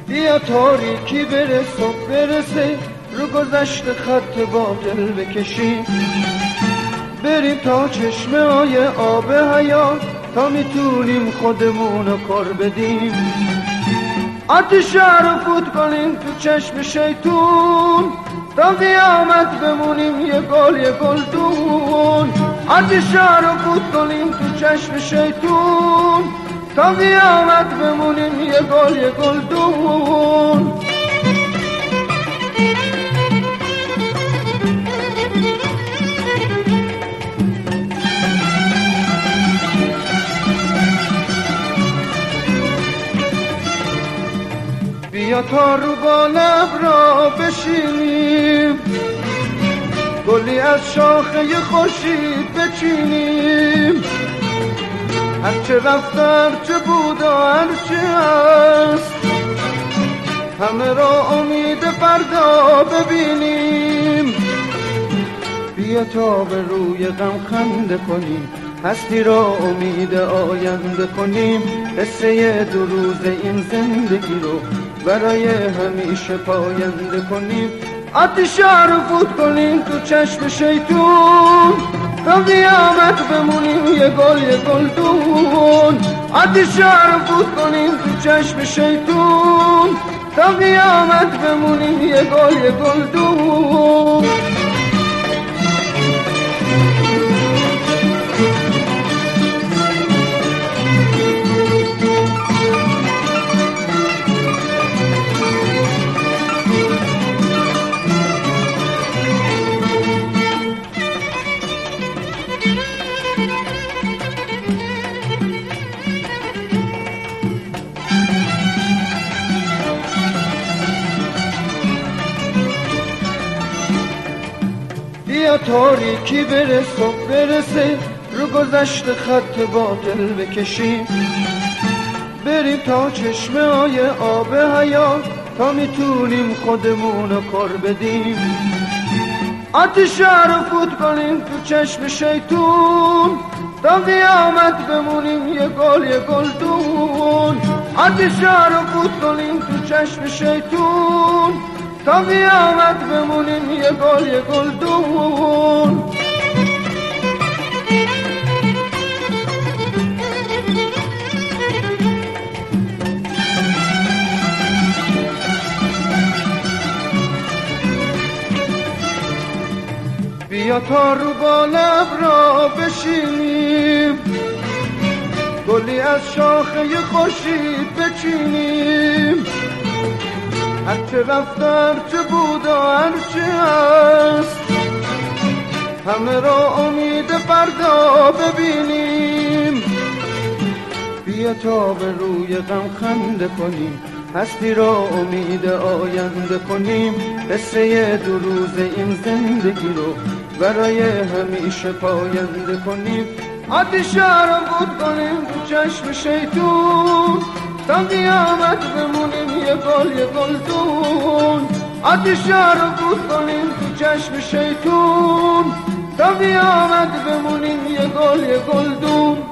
بیا تاریکی بره صبح برسه، رو گذشت خط باطل بکشیم، بریم تا چشمه های آب حیات، تا میتونیم خودمونو کار بدیم. آتش رو فوت کنیم تو چشم شیطون، تا قیامت بمونیم یه گلدون. آتش رو فوت کنیم تو چشم شیطون، تا قیامت بمونیم یه گلدون. بیا تا رو با لب بشینیم، گلی از شاخه خورشید بچینیم، هرچه رفت هرچه بود و هرچه هست، همه را امید فردا ببینیم. بیا تا به روی غم خنده کنیم، هستی را امید آینده کنیم، قصه دو روز این زندگی رو برای همیشه پاینده کنیم. آتش رو فوت کنیم تو چشم شیطون، تا قیامت بمونیم یه گلدون. آتش رو فوت کنیم تو چشم شیطون، تا قیامت بمونیم یه گلدون. بیا تاریکی بره صبح برسه، رو گذشت خط باطل بکشیم، بریم تا چشمه های آب حیات، تا میتونیم خودمونو کار بدیم. آتش رو فوت کنیم تو چشم شیطون، تا قیامت بمونیم یه گلدون. آتش رو فوت کنیم تو چشم شیطون، تا قیامت بمونیم یه گلدون. بیا تا رو با لب بشینیم، گلی از شاخه خورشید بچینیم، هرچه رفت هرچه بود و هرچه هست، همه را امید فردا ببینیم. بیا تا به روی غم خنده کنیم، هستی را امید آینده کنیم، قصه دو روز این زندگی رو برای همیشه پاینده کنیم. آتش رو فوت کنیم تو چشم شیطون، تا قیامت بمونیم یه گلدون. آتش رو فوت کنیم تو چشم شیطون، تا قیامت بمونیم یه گلدون.